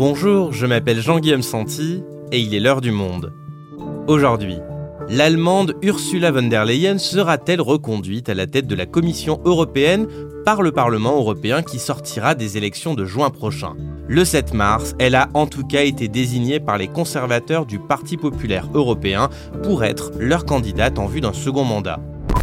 Bonjour, je m'appelle Jean-Guillaume Santi et il est l'heure du monde. Aujourd'hui, l'Allemande Ursula von der Leyen sera-t-elle reconduite à la tête de la Commission européenne par le Parlement européen qui sortira des élections de juin prochain ? Le 7 mars, elle a en tout cas été désignée par les conservateurs du Parti populaire européen pour être leur candidate en vue d'un second mandat.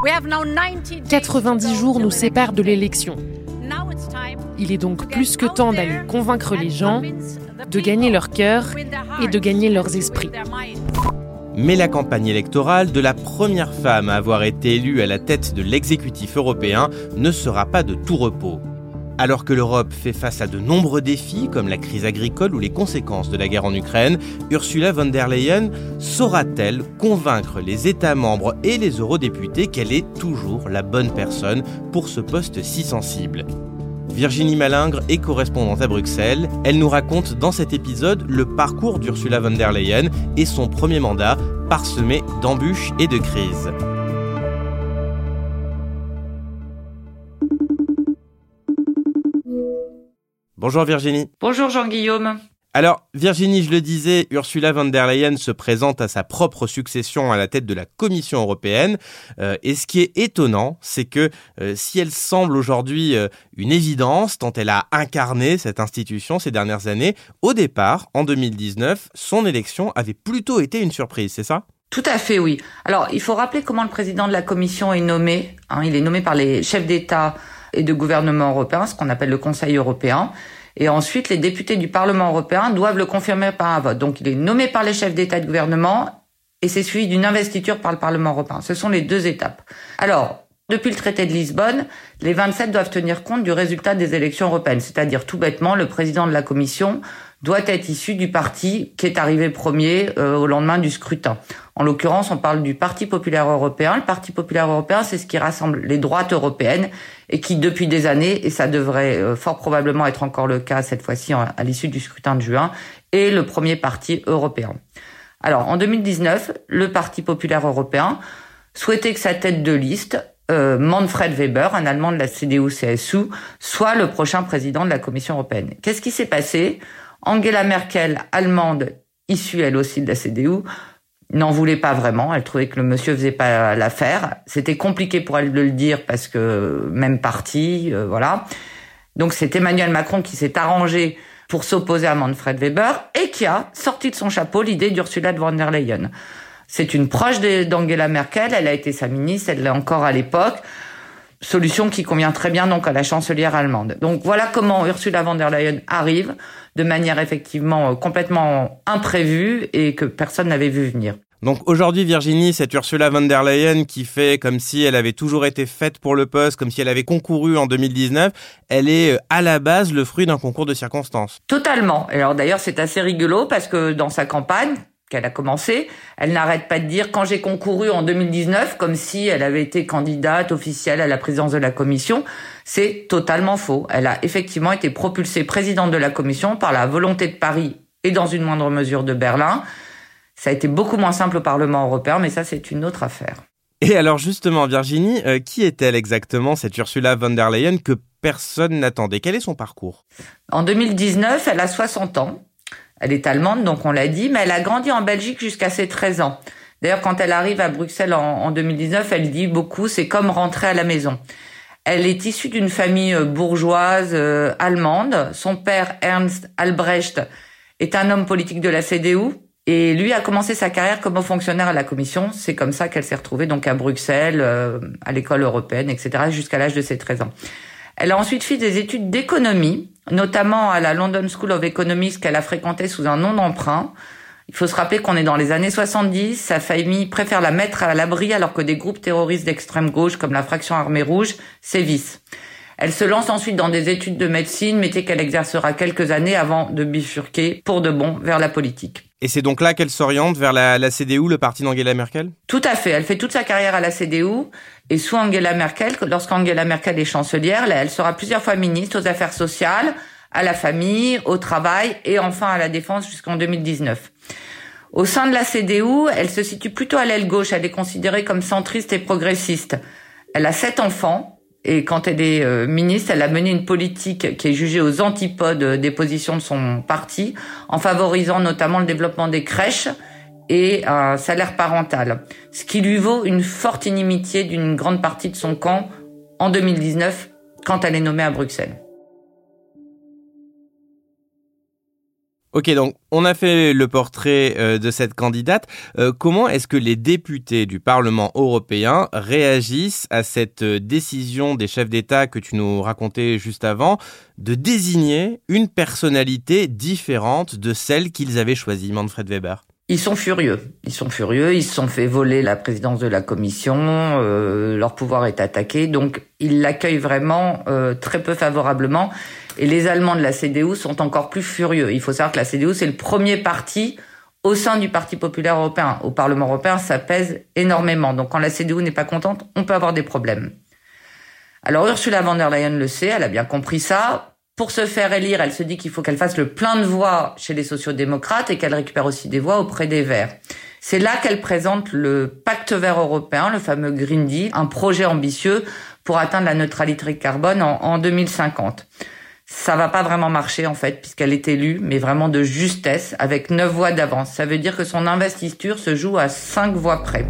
90 jours nous séparent de l'élection. Il est donc plus que temps d'aller convaincre les gens, de gagner leur cœur et de gagner leurs esprits. Mais la campagne électorale de la première femme à avoir été élue à la tête de l'exécutif européen ne sera pas de tout repos. Alors que l'Europe fait face à de nombreux défis, comme la crise agricole ou les conséquences de la guerre en Ukraine, Ursula von der Leyen saura-t-elle convaincre les États membres et les eurodéputés qu'elle est toujours la bonne personne pour ce poste si sensible ? Virginie Malingre est correspondante à Bruxelles. Elle nous raconte dans cet épisode le parcours d'Ursula von der Leyen et son premier mandat, parsemé d'embûches et de crises. Bonjour Virginie. Bonjour Jean-Guillaume. Alors Virginie, je le disais, Ursula von der Leyen se présente à sa propre succession à la tête de la Commission européenne. Et ce qui est étonnant, c'est que si elle semble aujourd'hui une évidence, tant elle a incarné cette institution ces dernières années, au départ, en 2019, son élection avait plutôt été une surprise, c'est ça ? Tout à fait, oui. Alors, il faut rappeler comment le président de la Commission est nommé. Il est nommé par les chefs d'État et de gouvernement européens, ce qu'on appelle le Conseil européen. Et ensuite, les députés du Parlement européen doivent le confirmer par un vote. Donc, il est nommé par les chefs d'État et de gouvernement et c'est suivi d'une investiture par le Parlement européen. Ce sont les deux étapes. Alors, depuis le traité de Lisbonne, les 27 doivent tenir compte du résultat des élections européennes. C'est-à-dire, tout bêtement, le président de la Commission doit être issu du parti qui est arrivé premier au lendemain du scrutin. En l'occurrence, on parle du Parti populaire européen. Le Parti populaire européen, c'est ce qui rassemble les droites européennes et qui, depuis des années, et ça devrait fort probablement être encore le cas cette fois-ci à l'issue du scrutin de juin, est le premier parti européen. Alors, en 2019, le Parti populaire européen souhaitait que sa tête de liste, Manfred Weber, un Allemand de la CDU-CSU, soit le prochain président de la Commission européenne. Qu'est-ce qui s'est passé ? Angela Merkel, allemande, issue elle aussi de la CDU, n'en voulait pas vraiment. Elle trouvait que le monsieur faisait pas l'affaire. C'était compliqué pour elle de le dire parce que même parti, voilà. Donc c'est Emmanuel Macron qui s'est arrangé pour s'opposer à Manfred Weber et qui a sorti de son chapeau l'idée d'Ursula von der Leyen. C'est une proche d'Angela Merkel. Elle a été sa ministre, elle l'est encore à l'époque. Solution qui convient très bien donc à la chancelière allemande. Donc voilà comment Ursula von der Leyen arrive de manière effectivement complètement imprévue et que personne n'avait vu venir. Donc aujourd'hui Virginie, cette Ursula von der Leyen qui fait comme si elle avait toujours été faite pour le poste, comme si elle avait concouru en 2019, elle est à la base le fruit d'un concours de circonstances. Totalement. Et alors d'ailleurs c'est assez rigolo parce que dans sa campagne qu'elle a commencé, elle n'arrête pas de dire « quand j'ai concouru en 2019 », comme si elle avait été candidate officielle à la présidence de la Commission. C'est totalement faux. Elle a effectivement été propulsée présidente de la Commission par la volonté de Paris et dans une moindre mesure de Berlin. Ça a été beaucoup moins simple au Parlement européen, mais ça, c'est une autre affaire. Et alors justement, Virginie, qui est-elle exactement, cette Ursula von der Leyen que personne n'attendait ? Quel est son parcours ? En 2019, elle a 60 ans. Elle est allemande, donc on l'a dit, mais elle a grandi en Belgique jusqu'à ses 13 ans. D'ailleurs, quand elle arrive à Bruxelles en 2019, elle dit beaucoup, c'est comme rentrer à la maison. Elle est issue d'une famille bourgeoise allemande. Son père, Ernst Albrecht, est un homme politique de la CDU. Et lui a commencé sa carrière comme haut fonctionnaire à la Commission. C'est comme ça qu'elle s'est retrouvée donc à Bruxelles, à l'école européenne, etc., jusqu'à l'âge de ses 13 ans. Elle a ensuite fait des études d'économie, notamment à la London School of Economics qu'elle a fréquentée sous un nom d'emprunt. Il faut se rappeler qu'on est dans les années 70, sa famille préfère la mettre à l'abri alors que des groupes terroristes d'extrême gauche comme la Fraction Armée Rouge sévissent. Elle se lance ensuite dans des études de médecine, métier qu'elle exercera quelques années avant de bifurquer pour de bon vers la politique. Et c'est donc là qu'elle s'oriente vers la CDU, le parti d'Angela Merkel ? Tout à fait. Elle fait toute sa carrière à la CDU et sous Angela Merkel, lorsqu'Angela Merkel est chancelière, elle sera plusieurs fois ministre aux Affaires sociales, à la famille, au travail et enfin à la défense jusqu'en 2019. Au sein de la CDU, elle se situe plutôt à l'aile gauche. Elle est considérée comme centriste et progressiste. Elle a 7 enfants. Et quand elle est ministre, elle a mené une politique qui est jugée aux antipodes des positions de son parti, en favorisant notamment le développement des crèches et un salaire parental, ce qui lui vaut une forte inimitié d'une grande partie de son camp en 2019, quand elle est nommée à Bruxelles. Ok, donc on a fait le portrait de cette candidate. Comment est-ce que les députés du Parlement européen réagissent à cette décision des chefs d'État que tu nous racontais juste avant de désigner une personnalité différente de celle qu'ils avaient choisie, Manfred Weber? Ils sont furieux. Ils se sont fait voler la présidence de la Commission. Leur pouvoir est attaqué. Donc, ils l'accueillent vraiment très peu favorablement. Et les Allemands de la CDU sont encore plus furieux. Il faut savoir que la CDU, c'est le premier parti au sein du Parti populaire européen. Au Parlement européen, ça pèse énormément. Donc, quand la CDU n'est pas contente, on peut avoir des problèmes. Alors, Ursula von der Leyen le sait. Elle a bien compris ça. Pour se faire élire, elle se dit qu'il faut qu'elle fasse le plein de voix chez les sociaux-démocrates et qu'elle récupère aussi des voix auprès des Verts. C'est là qu'elle présente le Pacte vert européen, le fameux Green Deal, un projet ambitieux pour atteindre la neutralité carbone en 2050. Ça va pas vraiment marcher, en fait, puisqu'elle est élue, mais vraiment de justesse, avec 9 voix d'avance. Ça veut dire que son investiture se joue à 5 voix près.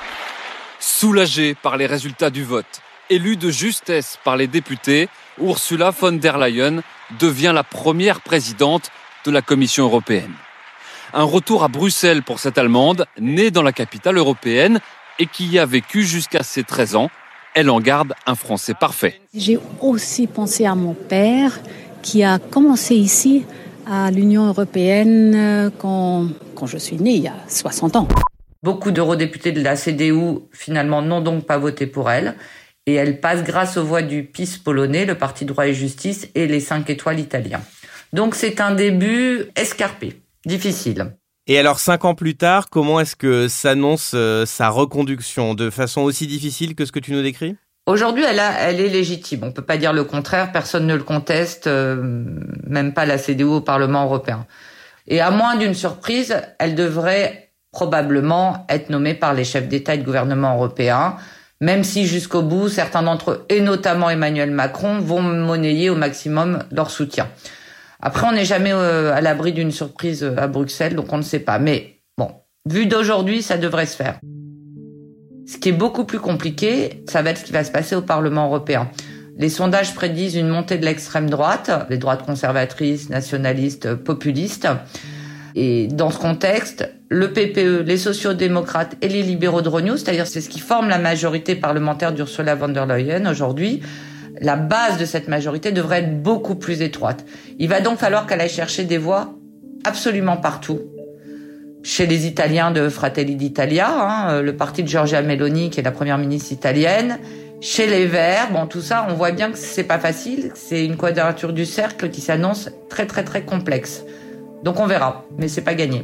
Soulagée par les résultats du vote, élue de justesse par les députés, Ursula von der Leyen devient la première présidente de la Commission européenne. Un retour à Bruxelles pour cette Allemande, née dans la capitale européenne et qui y a vécu jusqu'à ses 13 ans. Elle en garde un français parfait. J'ai aussi pensé à mon père qui a commencé ici à l'Union européenne quand je suis née, il y a 60 ans. Beaucoup d'eurodéputés de la CDU, finalement, n'ont donc pas voté pour elle. Et elle passe grâce aux voix du PiS polonais, le Parti droit et justice, et les 5 étoiles italiens. Donc c'est un début escarpé, difficile. Et alors 5 ans plus tard, comment est-ce que s'annonce sa reconduction de façon aussi difficile que ce que tu nous décris ? Aujourd'hui, elle est légitime. On peut pas dire le contraire, personne ne le conteste, même pas la CDU au Parlement européen. Et à moins d'une surprise, elle devrait probablement être nommée par les chefs d'État et de gouvernement européens, même si jusqu'au bout, certains d'entre eux, et notamment Emmanuel Macron, vont monnayer au maximum leur soutien. Après, on n'est jamais à l'abri d'une surprise à Bruxelles, donc on ne sait pas. Mais bon, vu d'aujourd'hui, ça devrait se faire. Ce qui est beaucoup plus compliqué, ça va être ce qui va se passer au Parlement européen. Les sondages prédisent une montée de l'extrême droite, les droites conservatrices, nationalistes, populistes. Et dans ce contexte, le PPE, les sociaux-démocrates et les libéraux de Renew, c'est-à-dire c'est ce qui forme la majorité parlementaire d'Ursula von der Leyen aujourd'hui, la base de cette majorité devrait être beaucoup plus étroite. Il va donc falloir qu'elle aille chercher des voix absolument partout. Chez les Italiens de Fratelli d'Italia, le parti de Giorgia Meloni, qui est la première ministre italienne, chez les Verts, bon, tout ça, on voit bien que c'est pas facile, c'est une quadrature du cercle qui s'annonce très très très complexe. Donc on verra, mais c'est pas gagné.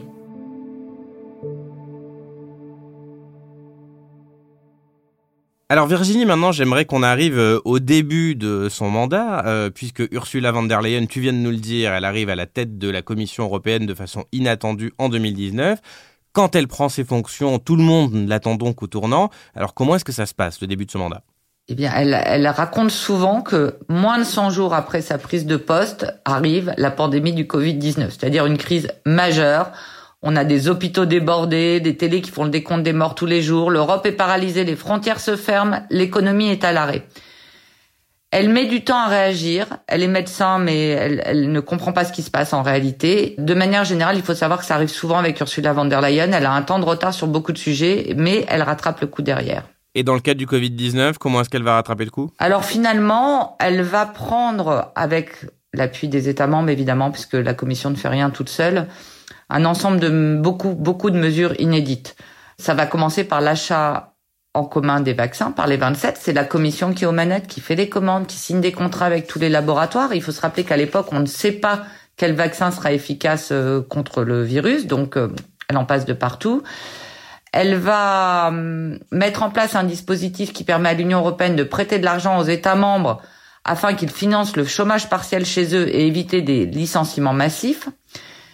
Alors Virginie, maintenant j'aimerais qu'on arrive au début de son mandat, puisque Ursula von der Leyen, tu viens de nous le dire, elle arrive à la tête de la Commission européenne de façon inattendue en 2019. Quand elle prend ses fonctions, tout le monde l'attend donc au tournant. Alors comment est-ce que ça se passe, le début de ce mandat ? Eh bien, elle raconte souvent que moins de 100 jours après sa prise de poste arrive la pandémie du Covid-19, c'est-à-dire une crise majeure. On a des hôpitaux débordés, des télés qui font le décompte des morts tous les jours, l'Europe est paralysée, les frontières se ferment, l'économie est à l'arrêt. Elle met du temps à réagir, elle est médecin, mais elle ne comprend pas ce qui se passe en réalité. De manière générale, il faut savoir que ça arrive souvent avec Ursula von der Leyen, elle a un temps de retard sur beaucoup de sujets, mais elle rattrape le coup derrière. Et dans le cadre du Covid-19, comment est-ce qu'elle va rattraper le coup ? Alors finalement, elle va prendre, avec l'appui des États membres évidemment, puisque la Commission ne fait rien toute seule, un ensemble de beaucoup de mesures inédites. Ça va commencer par l'achat en commun des vaccins par les 27. C'est la Commission qui est aux manettes, qui fait les commandes, qui signe des contrats avec tous les laboratoires. Il faut se rappeler qu'à l'époque, on ne sait pas quel vaccin sera efficace contre le virus, donc elle en passe de partout. Elle va mettre en place un dispositif qui permet à l'Union européenne de prêter de l'argent aux États membres afin qu'ils financent le chômage partiel chez eux et éviter des licenciements massifs.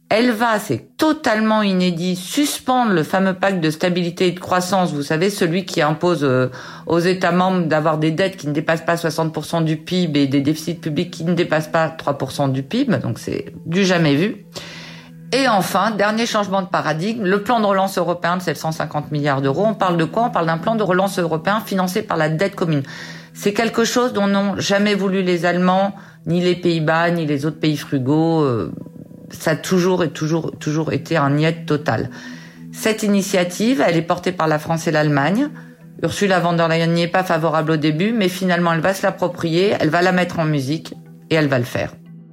Elle va, c'est totalement inédit, suspendre le fameux pacte de stabilité et de croissance, vous savez, celui qui impose aux États membres d'avoir des dettes qui ne dépassent pas 60% du PIB et des déficits publics qui ne dépassent pas 3% du PIB, donc c'est du jamais vu. Et enfin, dernier changement de paradigme, le plan de relance européen de 750 milliards d'euros. On parle de quoi ? On parle d'un plan de relance européen financé par la dette commune. C'est quelque chose dont n'ont jamais voulu les Allemands, ni les Pays-Bas, ni les autres pays frugaux. Ça a toujours été un niet total. Cette initiative, elle est portée par la France et l'Allemagne. Ursula von der Leyen n'y est pas favorable au début, mais finalement, elle va se l'approprier, elle va la mettre en musique et elle va le faire.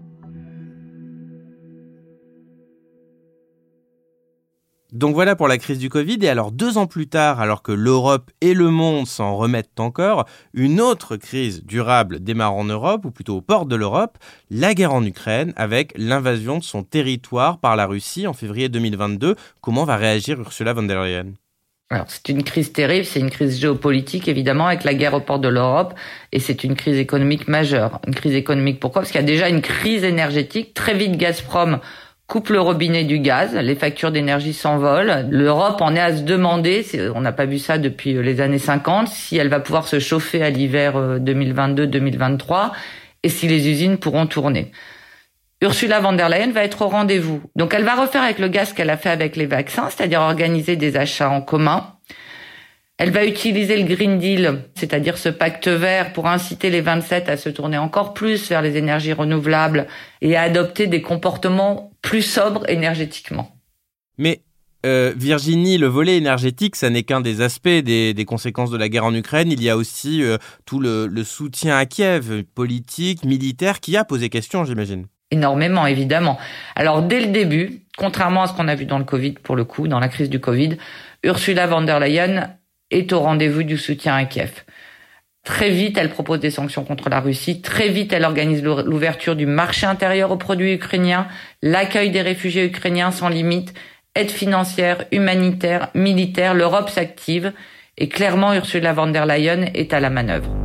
Donc voilà pour la crise du Covid. Et alors 2 ans plus tard, alors que l'Europe et le monde s'en remettent encore, une autre crise durable démarre en Europe, ou plutôt aux portes de l'Europe, la guerre en Ukraine, avec l'invasion de son territoire par la Russie en février 2022. Comment va réagir Ursula von der Leyen ? Alors, c'est une crise terrible, c'est une crise géopolitique, évidemment, avec la guerre aux portes de l'Europe, et c'est une crise économique majeure. Une crise économique, pourquoi ? Parce qu'il y a déjà une crise énergétique. Très vite, Gazprom coupe le robinet du gaz, les factures d'énergie s'envolent. L'Europe en est à se demander, on n'a pas vu ça depuis les années 50, si elle va pouvoir se chauffer à l'hiver 2022-2023 et si les usines pourront tourner. Ursula von der Leyen va être au rendez-vous. Donc elle va refaire avec le gaz ce qu'elle a fait avec les vaccins, c'est-à-dire organiser des achats en commun. Elle va utiliser le Green Deal, c'est-à-dire ce pacte vert, pour inciter les 27 à se tourner encore plus vers les énergies renouvelables et à adopter des comportements plus sobres énergétiquement. Mais Virginie, le volet énergétique, ça n'est qu'un des aspects des conséquences de la guerre en Ukraine. Il y a aussi tout le soutien à Kiev, politique, militaire, qui a posé question, j'imagine. Énormément, évidemment. Alors, dès le début, contrairement à ce qu'on a vu dans le Covid, pour le coup, dans la crise du Covid, Ursula von der Leyen est au rendez-vous du soutien à Kiev. Très vite, elle propose des sanctions contre la Russie. Très vite, elle organise l'ouverture du marché intérieur aux produits ukrainiens, l'accueil des réfugiés ukrainiens sans limite, aide financière, humanitaire, militaire. L'Europe s'active et clairement, Ursula von der Leyen est à la manœuvre.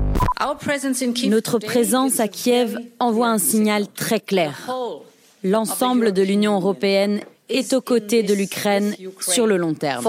Notre présence à Kiev envoie un signal très clair. L'ensemble de l'Union européenne est aux côtés de l'Ukraine sur le long terme.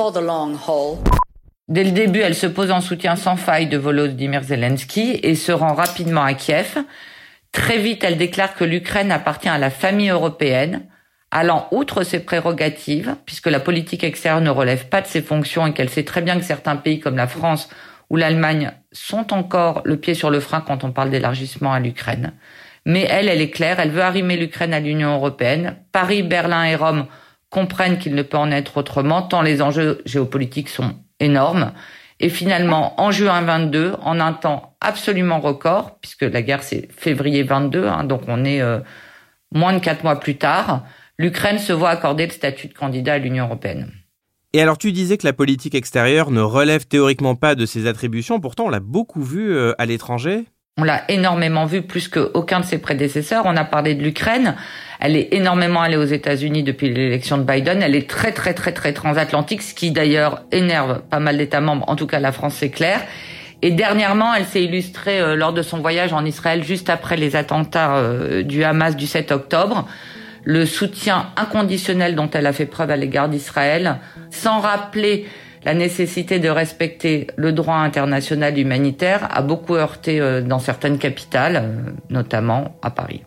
Dès le début, elle se pose en soutien sans faille de Volodymyr Zelensky et se rend rapidement à Kiev. Très vite, elle déclare que l'Ukraine appartient à la famille européenne, allant outre ses prérogatives, puisque la politique extérieure ne relève pas de ses fonctions et qu'elle sait très bien que certains pays comme la France ou l'Allemagne sont encore le pied sur le frein quand on parle d'élargissement à l'Ukraine. Mais elle est claire, elle veut arrimer l'Ukraine à l'Union européenne. Paris, Berlin et Rome comprennent qu'il ne peut en être autrement, tant les enjeux géopolitiques sont énorme. Et finalement, en juin 22, en un temps absolument record, puisque la guerre c'est février 22, donc on est moins de 4 mois plus tard, l'Ukraine se voit accorder le statut de candidat à l'Union européenne. Et alors tu disais que la politique extérieure ne relève théoriquement pas de ses attributions, pourtant on l'a beaucoup vu à l'étranger. On l'a énormément vu, plus qu'aucun de ses prédécesseurs. On a parlé de l'Ukraine. Elle est énormément allée aux États-Unis depuis l'élection de Biden. Elle est très, très, très, très transatlantique, ce qui d'ailleurs énerve pas mal d'États membres. En tout cas, la France, c'est clair. Et dernièrement, elle s'est illustrée lors de son voyage en Israël, juste après les attentats du Hamas du 7 octobre. Le soutien inconditionnel dont elle a fait preuve à l'égard d'Israël, sans rappeler la nécessité de respecter le droit international humanitaire, a beaucoup heurté dans certaines capitales, notamment à Paris.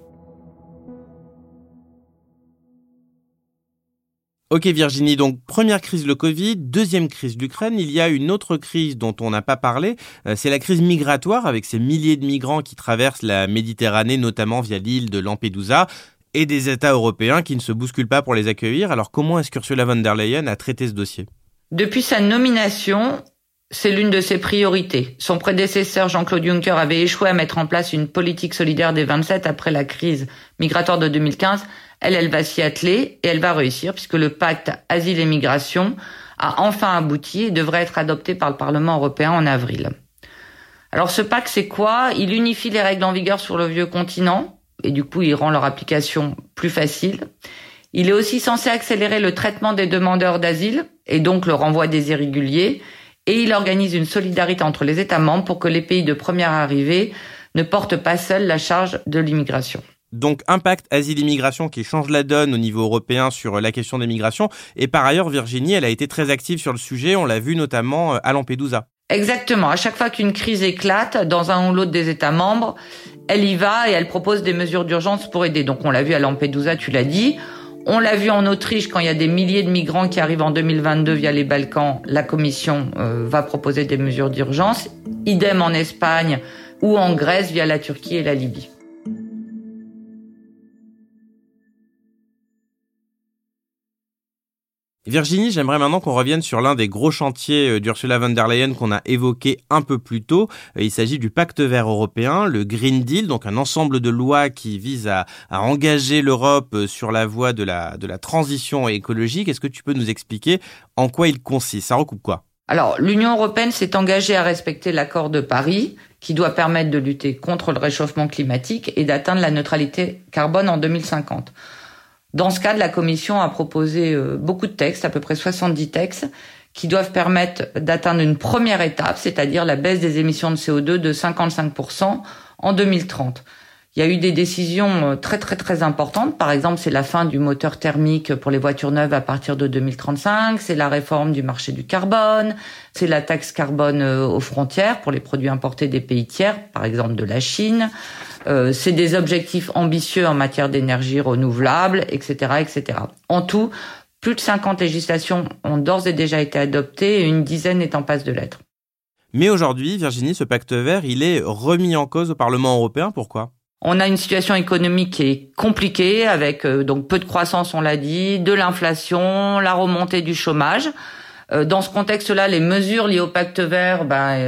Ok Virginie, donc première crise le Covid, deuxième crise l'Ukraine, il y a une autre crise dont on n'a pas parlé, c'est la crise migratoire avec ces milliers de migrants qui traversent la Méditerranée, notamment via l'île de Lampedusa, et des États européens qui ne se bousculent pas pour les accueillir. Alors comment est-ce qu'Ursula von der Leyen a traité ce dossier ? Depuis sa nomination, c'est l'une de ses priorités. Son prédécesseur Jean-Claude Juncker avait échoué à mettre en place une politique solidaire des 27 après la crise migratoire de 2015. Elle va s'y atteler et elle va réussir puisque le pacte Asile et Migration a enfin abouti et devrait être adopté par le Parlement européen en avril. Alors ce pacte, c'est quoi ? Il unifie les règles en vigueur sur le vieux continent et du coup, il rend leur application plus facile. Il est aussi censé accélérer le traitement des demandeurs d'asile et donc le renvoi des irréguliers. Et il organise une solidarité entre les États membres pour que les pays de première arrivée ne portent pas seuls la charge de l'immigration. Donc un pacte asile-immigration qui change la donne au niveau européen sur la question des migrations. Et par ailleurs, Virginie, elle a été très active sur le sujet, on l'a vu notamment à Lampedusa. Exactement. À chaque fois qu'une crise éclate dans un ou l'autre des États membres, elle y va et elle propose des mesures d'urgence pour aider. Donc on l'a vu à Lampedusa, tu l'as dit. On l'a vu en Autriche quand il y a des milliers de migrants qui arrivent en 2022 via les Balkans. La Commission va proposer des mesures d'urgence. Idem en Espagne ou en Grèce via la Turquie et la Libye. Virginie, j'aimerais maintenant qu'on revienne sur l'un des gros chantiers d'Ursula von der Leyen qu'on a évoqué un peu plus tôt. Il s'agit du Pacte vert européen, le Green Deal, donc un ensemble de lois qui vise à engager l'Europe sur la voie de la transition écologique. Est-ce que tu peux nous expliquer en quoi il consiste? Ça recoupe quoi? Alors, l'Union européenne s'est engagée à respecter l'accord de Paris, qui doit permettre de lutter contre le réchauffement climatique et d'atteindre la neutralité carbone en 2050. Dans ce cadre, la Commission a proposé beaucoup de textes, à peu près 70 textes, qui doivent permettre d'atteindre une première étape, c'est-à-dire la baisse des émissions de CO2 de 55% en 2030. Il y a eu des décisions très très très importantes. Par exemple, c'est la fin du moteur thermique pour les voitures neuves à partir de 2035. C'est la réforme du marché du carbone. C'est la taxe carbone aux frontières pour les produits importés des pays tiers, par exemple de la Chine. C'est des objectifs ambitieux en matière d'énergie renouvelable, etc., etc. En tout, plus de 50 législations ont d'ores et déjà été adoptées et une dizaine est en passe de l'être. Mais aujourd'hui, Virginie, ce pacte vert, il est remis en cause au Parlement européen. Pourquoi ? On a une situation économique qui est compliquée avec donc peu de croissance, on l'a dit, de l'inflation, la remontée du chômage. Dans ce contexte-là, les mesures liées au pacte vert,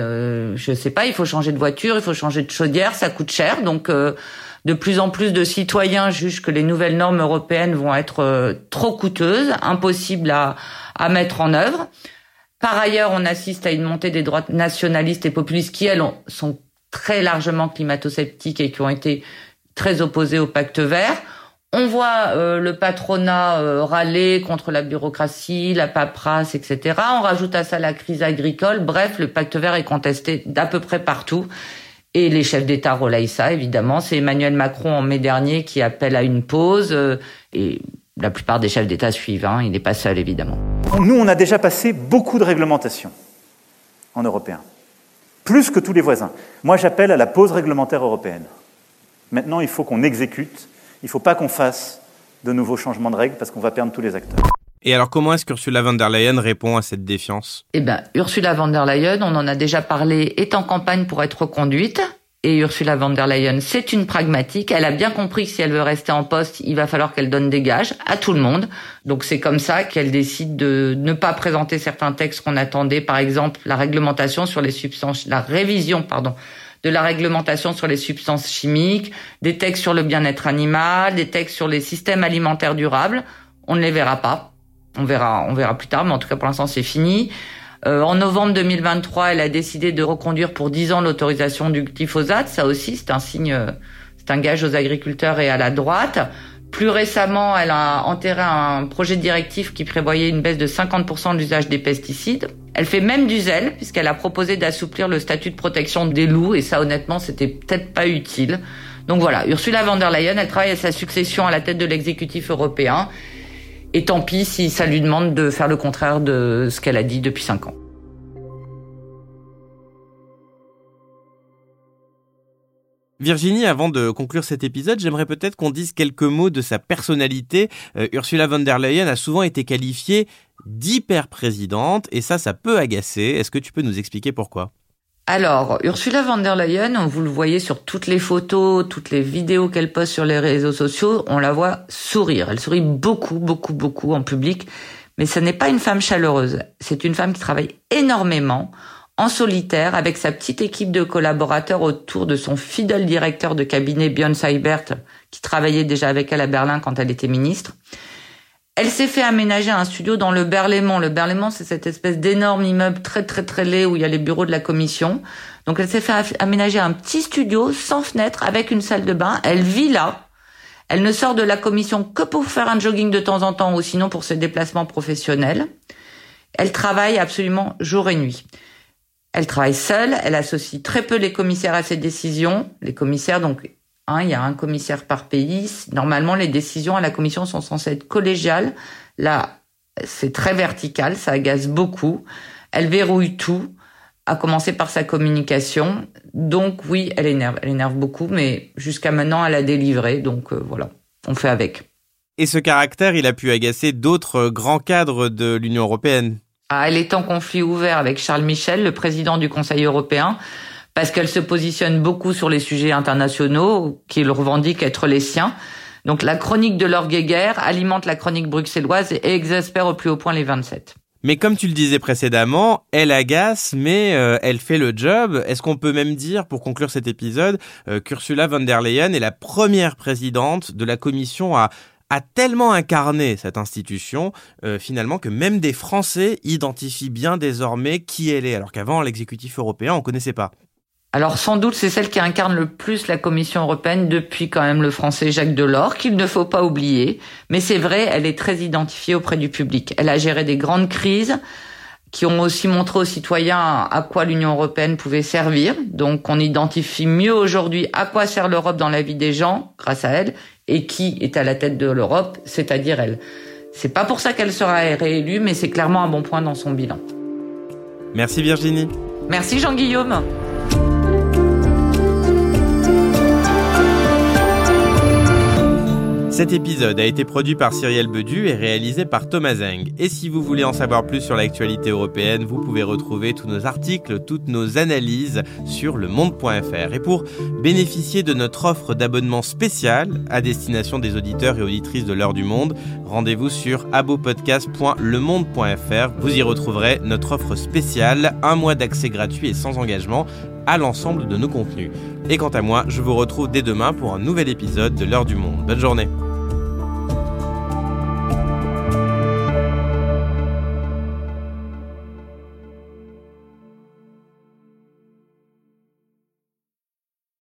je sais pas, il faut changer de voiture, il faut changer de chaudière, ça coûte cher. Donc, de plus en plus de citoyens jugent que les nouvelles normes européennes vont être trop coûteuses, impossibles à mettre en œuvre. Par ailleurs, on assiste à une montée des droites nationalistes et populistes qui, elles, sont très largement climato-sceptiques et qui ont été très opposées au pacte vert. On voit le patronat râler contre la bureaucratie, la paperasse, etc. On rajoute à ça la crise agricole. Bref, le pacte vert est contesté d'à peu près partout. Et les chefs d'État relayent ça, évidemment. C'est Emmanuel Macron en mai dernier qui appelle à une pause. Et la plupart des chefs d'État suivent. Il n'est pas seul, évidemment. Nous, on a déjà passé beaucoup de réglementations en européen. Plus que tous les voisins. Moi, j'appelle à la pause réglementaire européenne. Maintenant, il faut qu'on exécute. Il ne faut pas qu'on fasse de nouveaux changements de règles parce qu'on va perdre tous les acteurs. Et alors, comment est-ce qu'Ursula von der Leyen répond à cette défiance ? Ursula von der Leyen, on en a déjà parlé, est en campagne pour être reconduite. Et Ursula von der Leyen, c'est une pragmatique. Elle a bien compris que si elle veut rester en poste, il va falloir qu'elle donne des gages à tout le monde. Donc c'est comme ça qu'elle décide de ne pas présenter certains textes qu'on attendait. Par exemple, la révision de la réglementation sur les substances chimiques, des textes sur le bien-être animal, des textes sur les systèmes alimentaires durables. On ne les verra pas. On verra plus tard, mais en tout cas pour l'instant c'est fini. En novembre 2023, elle a décidé de reconduire pour 10 ans l'autorisation du glyphosate. Ça aussi, c'est un gage aux agriculteurs et à la droite. Plus récemment, elle a enterré un projet de directive qui prévoyait une baisse de 50% de l'usage des pesticides. Elle fait même du zèle, puisqu'elle a proposé d'assouplir le statut de protection des loups, et ça, honnêtement, c'était peut-être pas utile. Donc voilà, Ursula von der Leyen, elle travaille à sa succession à la tête de l'exécutif européen. Et tant pis si ça lui demande de faire le contraire de ce qu'elle a dit depuis 5 ans. Virginie, avant de conclure cet épisode, j'aimerais peut-être qu'on dise quelques mots de sa personnalité. Ursula von der Leyen a souvent été qualifiée d'hyper-présidente, et ça peut agacer. Est-ce que tu peux nous expliquer pourquoi ? Alors, Ursula von der Leyen, vous le voyez sur toutes les photos, toutes les vidéos qu'elle poste sur les réseaux sociaux, on la voit sourire. Elle sourit beaucoup, beaucoup, beaucoup en public, mais ce n'est pas une femme chaleureuse. C'est une femme qui travaille énormément, en solitaire, avec sa petite équipe de collaborateurs autour de son fidèle directeur de cabinet, Björn Seibert, qui travaillait déjà avec elle à Berlin quand elle était ministre. Elle s'est fait aménager un studio dans le Berlaymont. Le Berlaymont, c'est cette espèce d'énorme immeuble très très très laid où il y a les bureaux de la commission. Donc elle s'est fait aménager un petit studio sans fenêtre avec une salle de bain. Elle vit là. Elle ne sort de la commission que pour faire un jogging de temps en temps ou sinon pour ses déplacements professionnels. Elle travaille absolument jour et nuit. Elle travaille seule. Elle associe très peu les commissaires à ses décisions. Les commissaires, donc, Il y a un commissaire par pays. Normalement, les décisions à la Commission sont censées être collégiales. Là, c'est très vertical, ça agace beaucoup. Elle verrouille tout, à commencer par sa communication. Donc oui, elle énerve beaucoup, mais jusqu'à maintenant, elle a délivré. Donc voilà, on fait avec. Et ce caractère, il a pu agacer d'autres grands cadres de l'Union européenne. Elle est en conflit ouvert avec Charles Michel, le président du Conseil européen, parce qu'elle se positionne beaucoup sur les sujets internationaux qu'il revendique être les siens. Donc la chronique de Laure Geiger alimente la chronique bruxelloise et exaspère au plus haut point les 27. Mais comme tu le disais précédemment, elle agace, mais elle fait le job. Est-ce qu'on peut même dire, pour conclure cet épisode, qu'Ursula von der Leyen est la première présidente de la Commission à tellement incarné cette institution, finalement, que même des Français identifient bien désormais qui elle est, alors qu'avant, l'exécutif européen, on ne connaissait pas. Alors sans doute, c'est celle qui incarne le plus la Commission européenne depuis quand même le français Jacques Delors, qu'il ne faut pas oublier. Mais c'est vrai, elle est très identifiée auprès du public. Elle a géré des grandes crises qui ont aussi montré aux citoyens à quoi l'Union européenne pouvait servir. Donc on identifie mieux aujourd'hui à quoi sert l'Europe dans la vie des gens, grâce à elle, et qui est à la tête de l'Europe, c'est-à-dire elle. C'est pas pour ça qu'elle sera réélue, mais c'est clairement un bon point dans son bilan. Merci Virginie. Merci Jean-Guillaume. Cet épisode a été produit par Cyrielle Bedu et réalisé par Thomas Zeng. Et si vous voulez en savoir plus sur l'actualité européenne, vous pouvez retrouver tous nos articles, toutes nos analyses sur lemonde.fr. Et pour bénéficier de notre offre d'abonnement spécial à destination des auditeurs et auditrices de l'heure du monde, rendez-vous sur abopodcast.lemonde.fr. Vous y retrouverez notre offre spéciale, 1 mois d'accès gratuit et sans engagement à l'ensemble de nos contenus. Et quant à moi, je vous retrouve dès demain pour un nouvel épisode de l'heure du monde. Bonne journée.